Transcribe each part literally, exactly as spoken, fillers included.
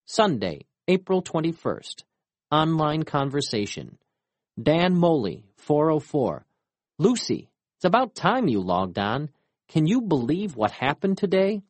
Sunday, April twenty-first. Online conversation. Dan Moley, four oh four. Lucy, it's about time you logged on. Can you believe what happened today?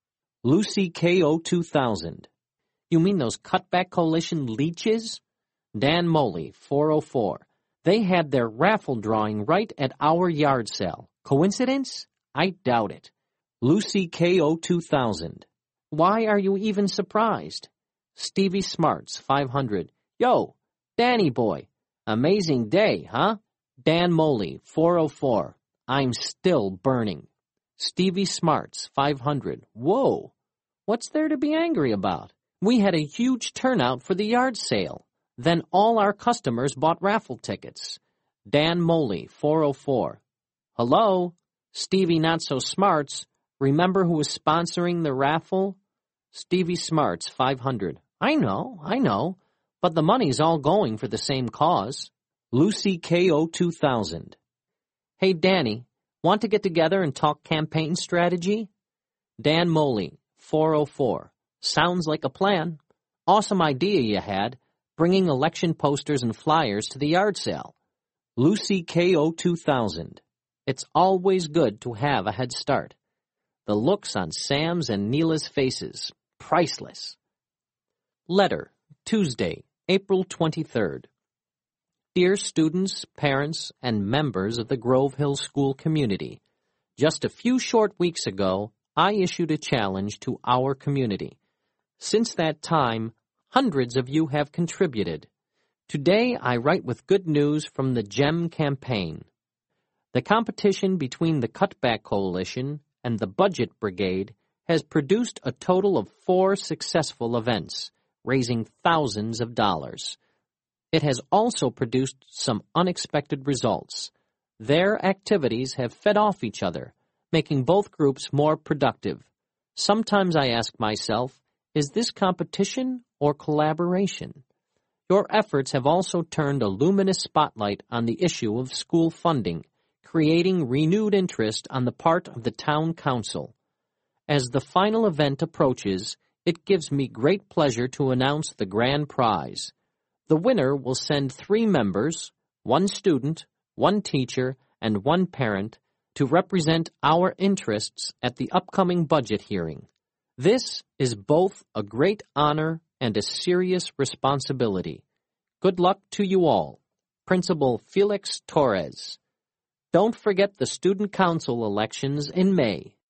Lucy K O two thousand. You mean those Cutback Coalition leeches? Dan Moley, four oh four. They had their raffle drawing right at our yard sale. Coincidence? I doubt it. Lucy K O two thousand. Why are you even surprised? Stevie Smarts, five hundred. Yo, Danny boy. Amazing day, huh? Dan Moley, four oh four. I'm still burning. Stevie Smarts, five hundred. Whoa. What's there to be angry about? We had a huge turnout for the yard sale. Then all our customers bought raffle tickets. Dan Moley, four oh four. Hello? Stevie Not So Smarts. Remember who was sponsoring the raffle? Stevie Smarts, five hundred. I know, I know. But the money's all going for the same cause. Lucy K O two thousand. Hey, Danny, want to get together and talk campaign strategy? Dan Moley, four oh four. Sounds like a plan. Awesome idea you had, bringing election posters and flyers to the yard sale. Lucy K O two thousand. It's always good to have a head start. The looks on Sam's and Neela's faces, priceless. Letter, Tuesday, April twenty-third. Dear students, parents, and members of the Grove Hill School community, just a few short weeks ago, I issued a challenge to our community. Since that time, hundreds of you have contributed. Today, I write with good news from the GEM campaign. The competition between the Cutback Coalition and the Budget Brigade has produced a total of four successful events, raising thousands of dollars. It has also produced some unexpected results. Their activities have fed off each other, making both groups more productive. Sometimes I ask myself, is this competition or collaboration? Your efforts have also turned a luminous spotlight on the issue of school funding, creating renewed interest on the part of the town council. As the final event approaches, it gives me great pleasure to announce the grand prize. The winner will send three members, one student, one teacher, and one parent, to represent our interests at the upcoming budget hearing. This is both a great honor and a serious responsibility. Good luck to you all. Principal Felix Torres. Don't forget the student council elections in May.